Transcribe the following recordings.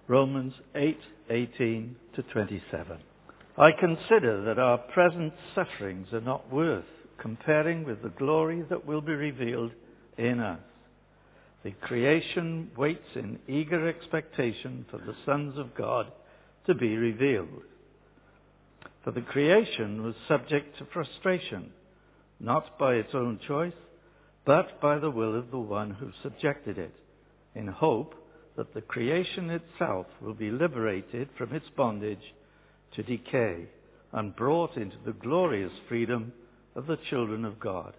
Romans 8:18 to 27. I consider that our present sufferings are not worth comparing with the glory that will be revealed in us. The creation waits in eager expectation for the sons of God to be revealed. For the creation was subject to frustration, not by its own choice, but by the will of the one who subjected it, in hope that the creation itself will be liberated from its bondage to decay and brought into the glorious freedom of the children of God.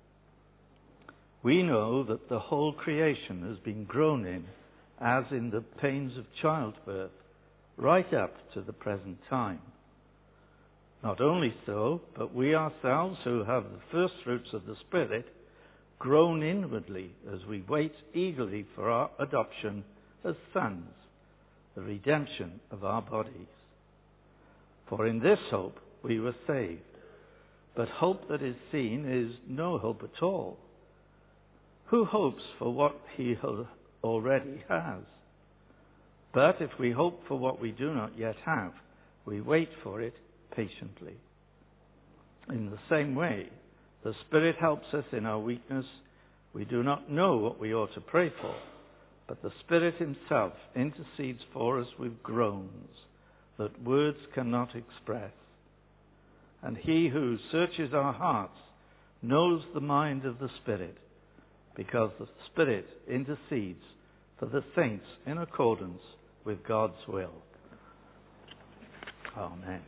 We know that the whole creation has been grown in, as in the pains of childbirth, right up to the present time. Not only so, but we ourselves who have the first fruits of the Spirit groan inwardly as we wait eagerly for our adoption as sons, the redemption of our bodies. For in this hope we were saved. But hope that is seen is no hope at all. Who hopes for what he already has? But if we hope for what we do not yet have, we wait for it patiently. In the same way, the Spirit helps us in our weakness. We do not know what we ought to pray for, but the Spirit himself intercedes for us with groans that words cannot express. And he who searches our hearts knows the mind of the Spirit, because the Spirit intercedes for the saints in accordance with God's will. Amen.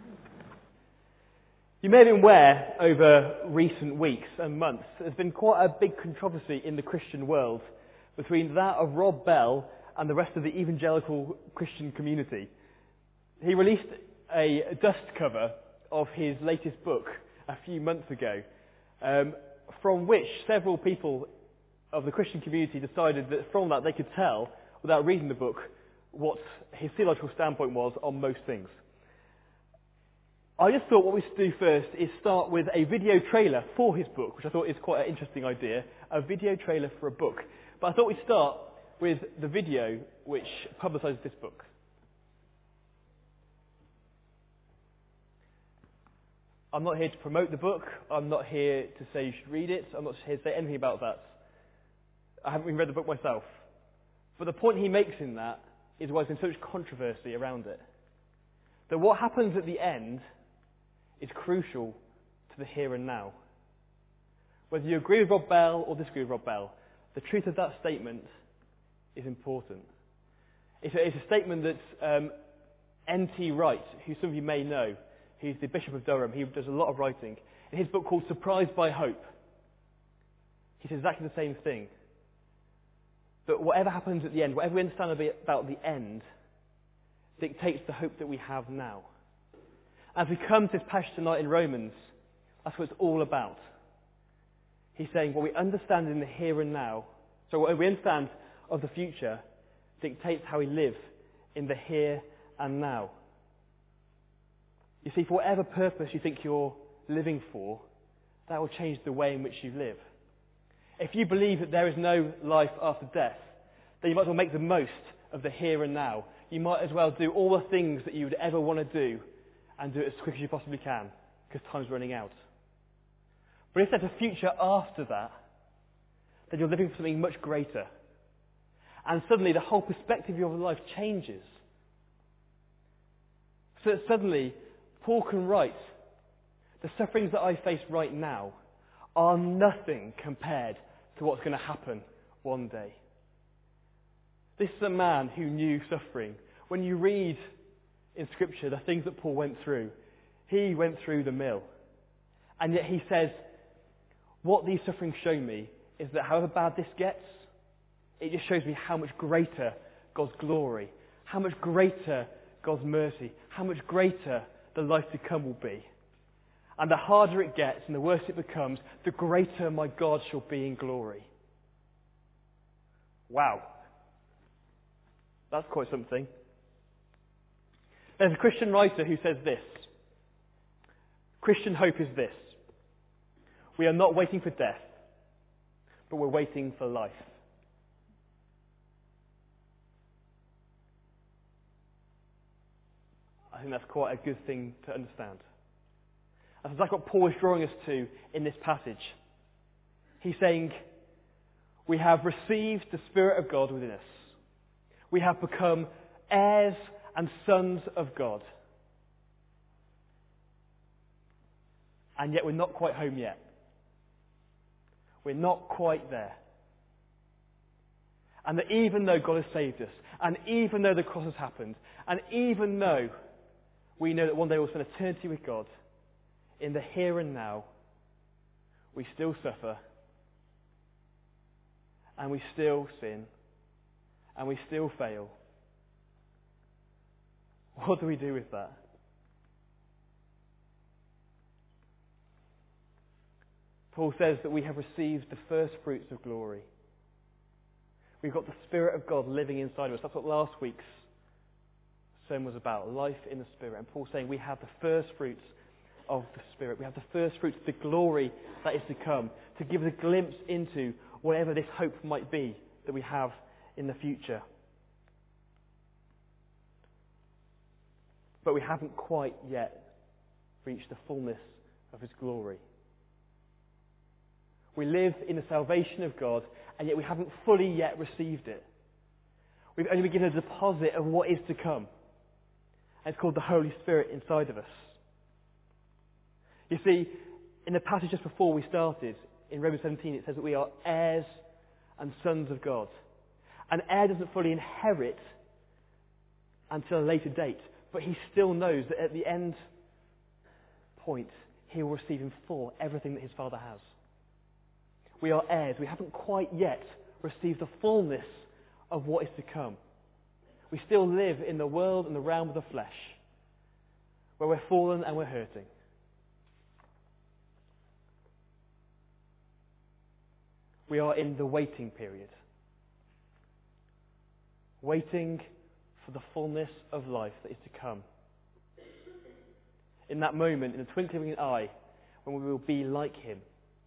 You may have been aware over recent weeks and months there's been quite a big controversy in the Christian world between that of Rob Bell and the rest of the evangelical Christian community. He released a dust cover of his latest book a few months ago, from which several people of the Christian community decided that from that they could tell, without reading the book, what his theological standpoint was on most things. I just thought what we should do first is start with a video trailer for his book, which I thought is quite an interesting idea, a video trailer for a book. But I thought we'd start with the video which publicises this book. I'm not here to promote the book. I'm not here to say you should read it. I'm not here to say anything about that. I haven't even read the book myself. But the point he makes in that is why there's been so much controversy around it. That what happens at the end is crucial to the here and now. Whether you agree with Rob Bell or disagree with Rob Bell, the truth of that statement is important. It's a statement that N.T. Wright, who some of you may know, he's the Bishop of Durham, he does a lot of writing, in his book called Surprised by Hope, he says exactly the same thing. That whatever happens at the end, whatever we understand about the end, dictates the hope that we have now. As we come to this passage tonight in Romans, that's what it's all about. He's saying what we understand in the here and now, so what we understand of the future, dictates how we live in the here and now. You see, for whatever purpose you think you're living for, that will change the way in which you live. If you believe that there is no life after death, then you might as well make the most of the here and now. You might as well do all the things that you would ever want to do and do it as quick as you possibly can, because time's running out. But if there's a future after that, then you're living for something much greater. And suddenly the whole perspective of your life changes. So that suddenly Paul can write, the sufferings that I face right now are nothing compared to what's going to happen one day. This is a man who knew suffering. When you read in Scripture the things that Paul went through, he went through the mill. And yet he says, what these sufferings show me is that however bad this gets, it just shows me how much greater God's glory, how much greater God's mercy, how much greater the life to come will be. And the harder it gets and the worse it becomes, the greater my God shall be in glory. Wow. That's quite something. There's a Christian writer who says this. Christian hope is this. We are not waiting for death, but we're waiting for life. I think that's quite a good thing to understand. And that's what Paul is drawing us to in this passage. He's saying, we have received the Spirit of God within us. We have become heirs and sons of God. And yet we're not quite home yet. We're not quite there. And that even though God has saved us, and even though the cross has happened, and even though we know that one day we'll spend eternity with God, in the here and now, we still suffer, and we still sin, and we still fail. What do we do with that? Paul says that we have received the first fruits of glory. We've got the Spirit of God living inside of us. That's what last week's sermon was about, life in the Spirit. And Paul's saying we have the first fruits of the Spirit. We have the first fruits of the glory that is to come, to give us a glimpse into whatever this hope might be that we have in the future. But we haven't quite yet reached the fullness of His glory. We live in the salvation of God, and yet we haven't fully yet received it. We've only been given a deposit of what is to come. And it's called the Holy Spirit inside of us. You see, in the passage just before we started, in Romans 17, it says that we are heirs and sons of God. An heir doesn't fully inherit until a later date, but he still knows that at the end point, he will receive in full everything that his Father has. We are heirs. We haven't quite yet received the fullness of what is to come. We still live in the world and the realm of the flesh, where we're fallen and we're hurting. We are in the waiting period. Waiting for the fullness of life that is to come. In that moment, in the twinkling of an eye, when we will be like Him.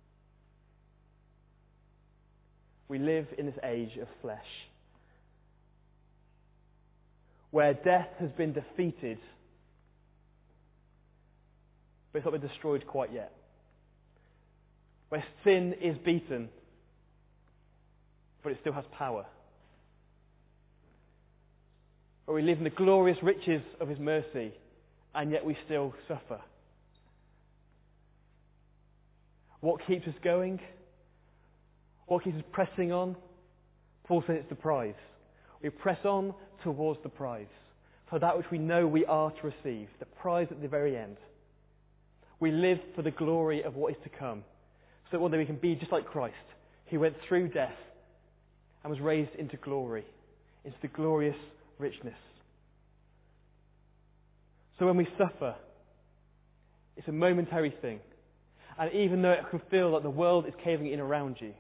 We live in this age of flesh, where death has been defeated, but it's not been destroyed quite yet. Where sin is beaten, but it still has power. Where we live in the glorious riches of His mercy, and yet we still suffer. What keeps us going? What keeps us pressing on? Paul says it's the prize. We press on towards the prize. For that which we know we are to receive. The prize at the very end. We live for the glory of what is to come. So that one day we can be just like Christ. He went through death and was raised into glory. Into the glorious richness. So when we suffer, it's a momentary thing. And even though it can feel like the world is caving in around you,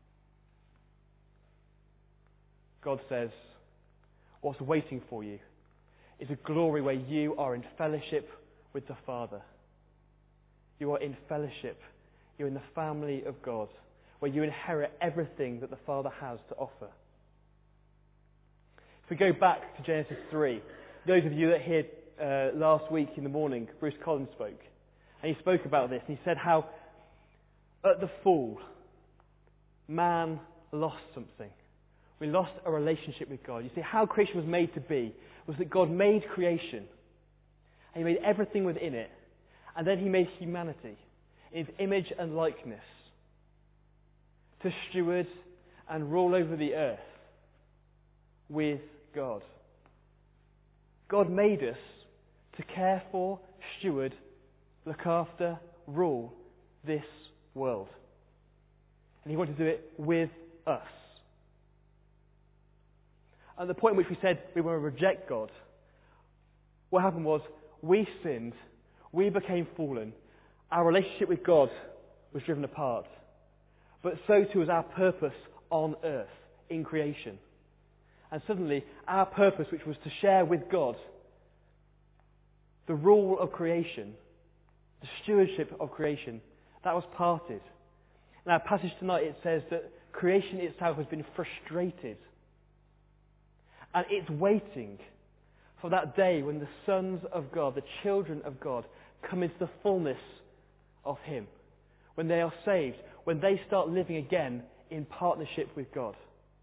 God says, what's waiting for you is a glory where you are in fellowship with the Father. You are in fellowship. You're in the family of God, where you inherit everything that the Father has to offer. If we go back to Genesis 3, those of you that heard last week in the morning, Bruce Collins spoke. And he spoke about this, and he said how at the fall, man lost something. We lost a relationship with God. You see, how creation was made to be was that God made creation. And He made everything within it. And then He made humanity in His image and likeness to steward and rule over the earth with God. God made us to care for, steward, look after, rule this world. And He wanted to do it with us. At the point in which we said we want to reject God, what happened was we sinned, we became fallen, our relationship with God was driven apart. But so too was our purpose on earth, in creation. And suddenly our purpose, which was to share with God the rule of creation, the stewardship of creation, that was parted. In our passage tonight it says that creation itself has been frustrated. And it's waiting for that day when the sons of God, the children of God, come into the fullness of Him. When they are saved, when they start living again in partnership with God.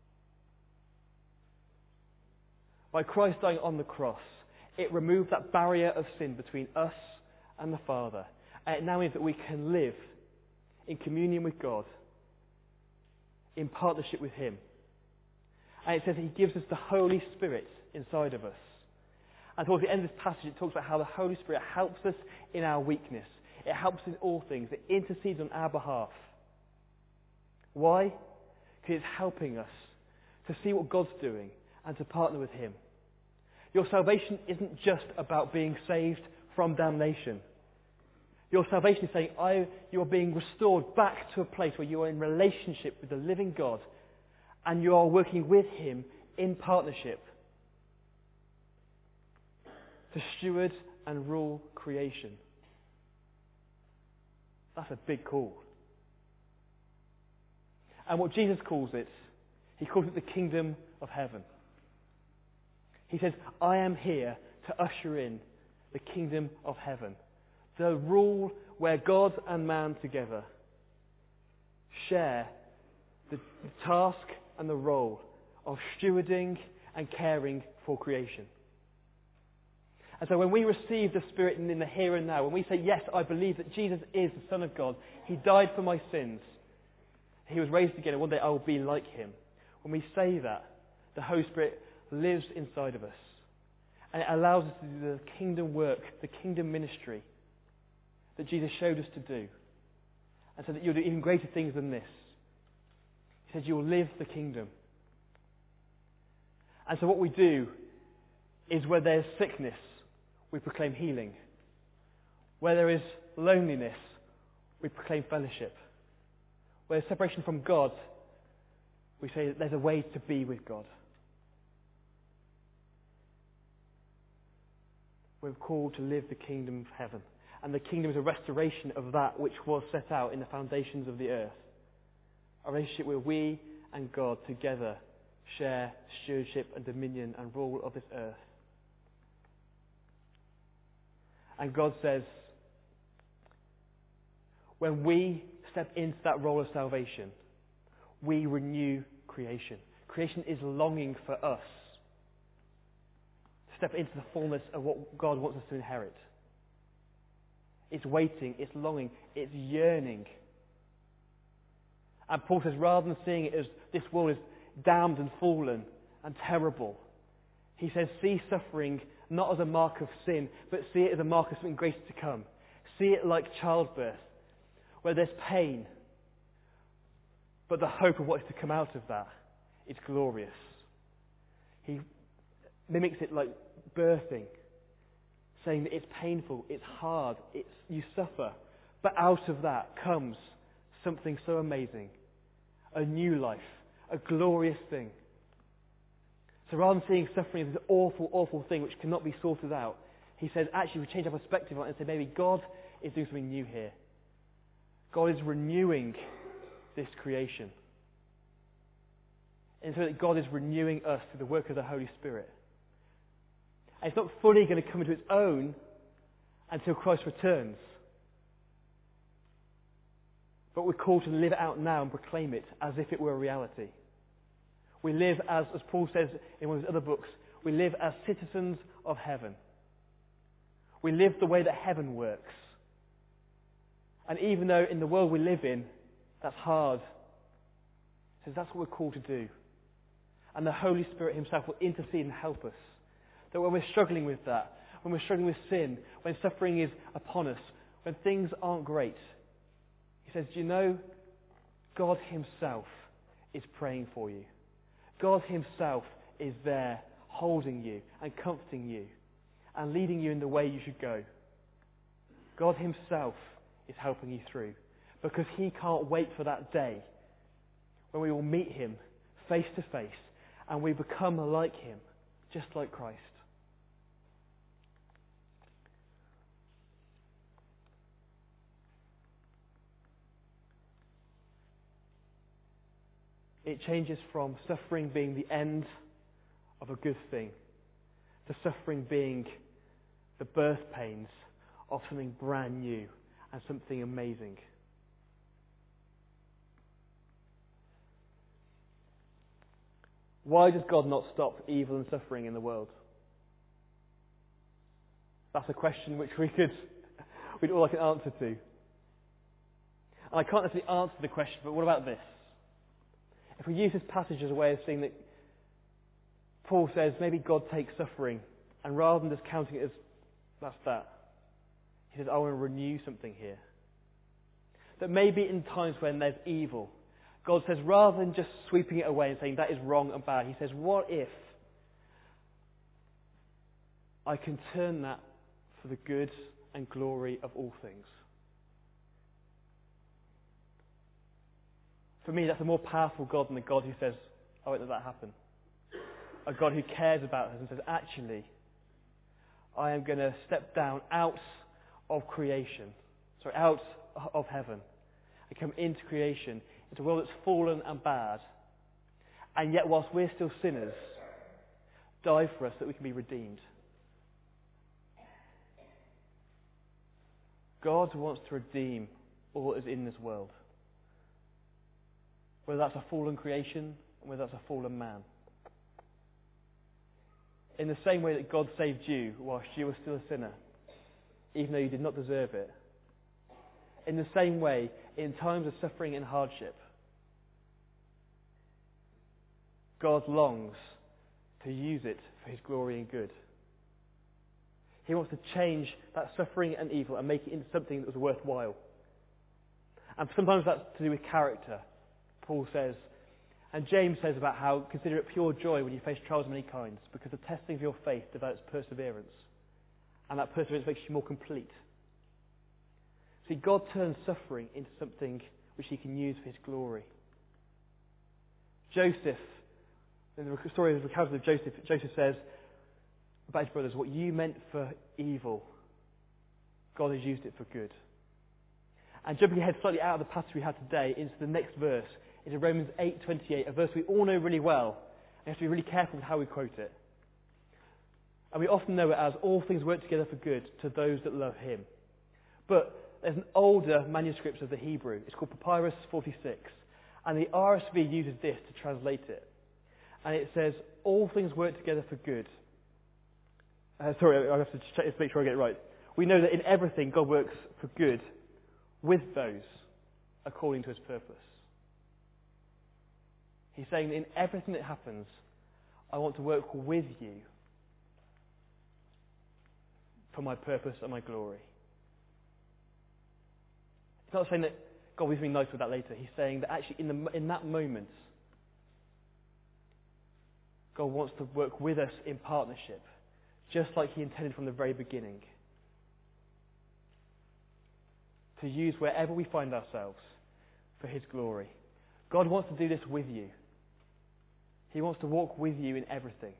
By Christ dying on the cross, it removed that barrier of sin between us and the Father. And it now means that we can live in communion with God, in partnership with Him. And it says He gives us the Holy Spirit inside of us. And towards the end of this passage, it talks about how the Holy Spirit helps us in our weakness. It helps in all things. It intercedes on our behalf. Why? Because it's helping us to see what God's doing and to partner with Him. Your salvation isn't just about being saved from damnation. Your salvation is saying you are being restored back to a place where you are in relationship with the living God and you are working with Him in partnership to steward and rule creation. That's a big call. And what Jesus calls it, He calls it the kingdom of heaven. He says, I am here to usher in the kingdom of heaven. The rule where God and man together share the task and the role of stewarding and caring for creation. And so when we receive the Spirit in the here and now, when we say, yes, I believe that Jesus is the Son of God, He died for my sins, He was raised again, and one day I will be like Him. When we say that, the Holy Spirit lives inside of us. And it allows us to do the kingdom work, the kingdom ministry that Jesus showed us to do. And so that you'll do even greater things than this. He said you will live the kingdom. And so what we do is where there's sickness, we proclaim healing. Where there is loneliness, we proclaim fellowship. Where there's separation from God, we say that there's a way to be with God. We're called to live the kingdom of heaven. And the kingdom is a restoration of that which was set out in the foundations of the earth. A relationship where we and God together share stewardship and dominion and rule of this earth. And God says, when we step into that role of salvation, we renew creation. Creation is longing for us to step into the fullness of what God wants us to inherit. It's waiting, it's longing, it's yearning. And Paul says, rather than seeing it as this world is damned and fallen and terrible, he says, see suffering not as a mark of sin, but see it as a mark of something greater to come. See it like childbirth, where there's pain, but the hope of what is to come out of that is glorious. He mimics it like birthing, saying that it's painful, it's hard, you suffer, but out of that comes something so amazing, a new life, a glorious thing. So rather than seeing suffering as this awful, awful thing which cannot be sorted out, he says, actually we change our perspective on it and say, maybe God is doing something new here. God is renewing this creation. And so that God is renewing us through the work of the Holy Spirit. And it's not fully going to come into its own until Christ returns. But we're called to live it out now and proclaim it as if it were a reality. We live as Paul says in one of his other books, we live as citizens of heaven. We live the way that heaven works. And even though in the world we live in, that's hard, he says that's what we're called to do. And the Holy Spirit Himself will intercede and help us. That when we're struggling with that, when we're struggling with sin, when suffering is upon us, when things aren't great, He says, do you know, God Himself is praying for you. God Himself is there holding you and comforting you and leading you in the way you should go. God Himself is helping you through because He can't wait for that day when we will meet Him face to face and we become like Him, just like Christ. It changes from suffering being the end of a good thing The suffering being the birth pains of something brand new and something amazing. Why does God not stop evil and suffering in the world? That's a question which we'd all like an answer to. And I can't necessarily answer the question, but what about this? If we use this passage as a way of saying that Paul says maybe God takes suffering, and rather than just counting it as that's that, he says, I want to renew something here. That maybe in times when there's evil, God says, rather than just sweeping it away and saying that is wrong and bad, he says, what if I can turn that for the good and glory of all things? For me, that's a more powerful God than the God who says, I won't let that happen. A God who cares about us and says, actually, I am going to step down out of heaven, and come into creation, into a world that's fallen and bad, and yet whilst we're still sinners, die for us that we can be redeemed. God wants to redeem all that is in this world. Whether that's a fallen creation, or whether that's a fallen man. In the same way that God saved you whilst you were still a sinner, even though you did not deserve it. In the same way, in times of suffering and hardship, God longs to use it for His glory and good. He wants to change that suffering and evil and make it into something that was worthwhile. And sometimes that's to do with character, Paul says. And James says about how consider it pure joy when you face trials of many kinds, because the testing of your faith develops perseverance. And that perseverance makes you more complete. See, God turns suffering into something which He can use for His glory. Joseph, in the story of the recounted of Joseph says about his brothers, what you meant for evil, God has used it for good. And jumping ahead slightly out of the passage we had today into the next verse, into Romans 8:28, a verse we all know really well, and we have to be really careful with how we quote it. And we often know it as, all things work together for good to those that love Him. But there's an older manuscript of the Hebrew. It's called Papyrus 46. And the RSV uses this to translate it. And it says, all things work together for good. Sorry, I have to check this to make sure I get it right. We know that in everything God works for good with those according to His purpose. He's saying that in everything that happens, I want to work with you for my purpose and my glory. He's not saying that God will be something nice with that later. He's saying that actually in that moment, God wants to work with us in partnership, just like He intended from the very beginning. To use wherever we find ourselves for His glory. God wants to do this with you. He wants to walk with you in everything.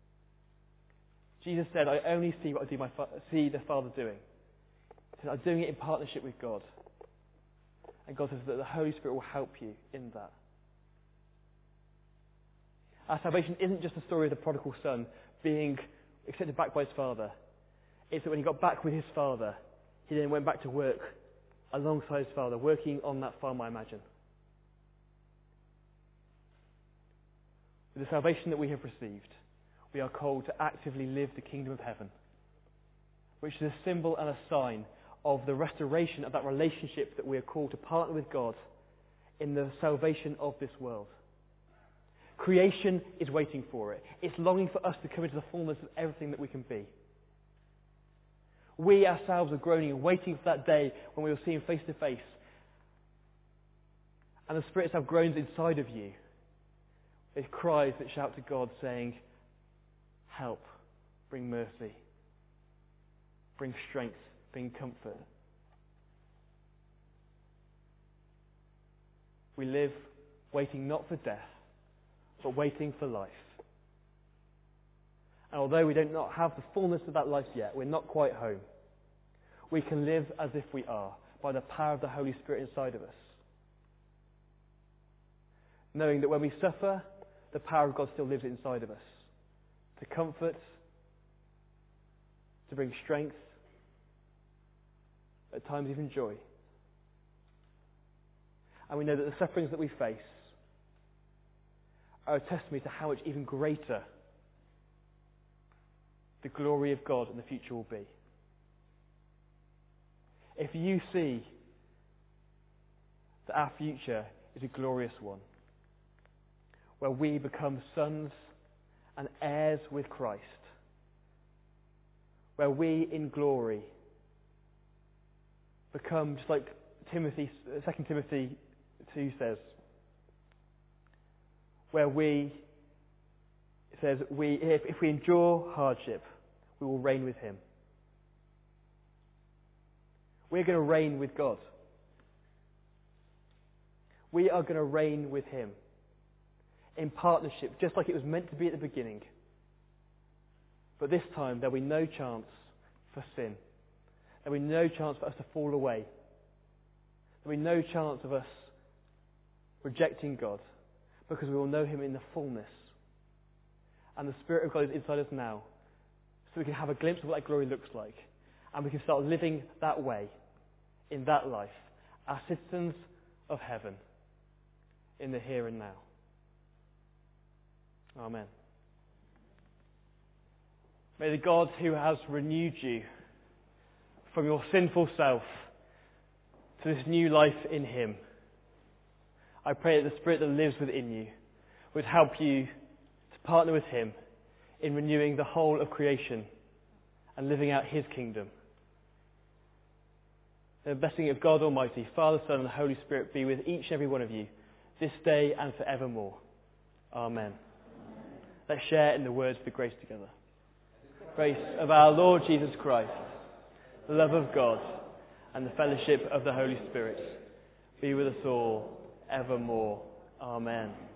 Jesus said, I only see what I see the Father doing. He said, I'm doing it in partnership with God. And God says that the Holy Spirit will help you in that. Our salvation isn't just the story of the prodigal son being accepted back by his father. It's that when he got back with his father, he then went back to work alongside his father, working on that farm, I imagine. With the salvation that we have received, we are called to actively live the kingdom of heaven, which is a symbol and a sign of the restoration of that relationship that we are called to partner with God in the salvation of this world. Creation is waiting for it. It's longing for us to come into the fullness of everything that we can be. We ourselves are groaning and waiting for that day when we will see Him face to face. And the Spirit itself groans inside of you. It cries that shout to God saying, help, bring mercy, bring strength, bring comfort. We live waiting not for death, but waiting for life. And although we do not have the fullness of that life yet, we're not quite home. We can live as if we are, by the power of the Holy Spirit inside of us. Knowing that when we suffer, the power of God still lives inside of us. To comfort, to bring strength, at times even joy. And we know that the sufferings that we face are a testimony to how much even greater the glory of God in the future will be. If you see that our future is a glorious one, where we become sons and heirs with Christ, where we in glory become, just like 2 Timothy 2 says, where it says, if we endure hardship, we will reign with him. We're going to reign with God. We are going to reign with him in partnership, just like it was meant to be at the beginning. But this time, there'll be no chance for sin. There'll be no chance for us to fall away. There'll be no chance of us rejecting God, because we will know him in the fullness. And the Spirit of God is inside us now, so we can have a glimpse of what that glory looks like. And we can start living that way, in that life, as citizens of heaven, in the here and now. Amen. May the God who has renewed you from your sinful self to this new life in him, I pray that the Spirit that lives within you would help you to partner with him in renewing the whole of creation and living out his kingdom. The blessing of God Almighty, Father, Son and Holy Spirit be with each and every one of you this day and forevermore. Amen. Let's share in the words of the grace together. Grace of our Lord Jesus Christ, the love of God, and the fellowship of the Holy Spirit be with us all evermore. Amen.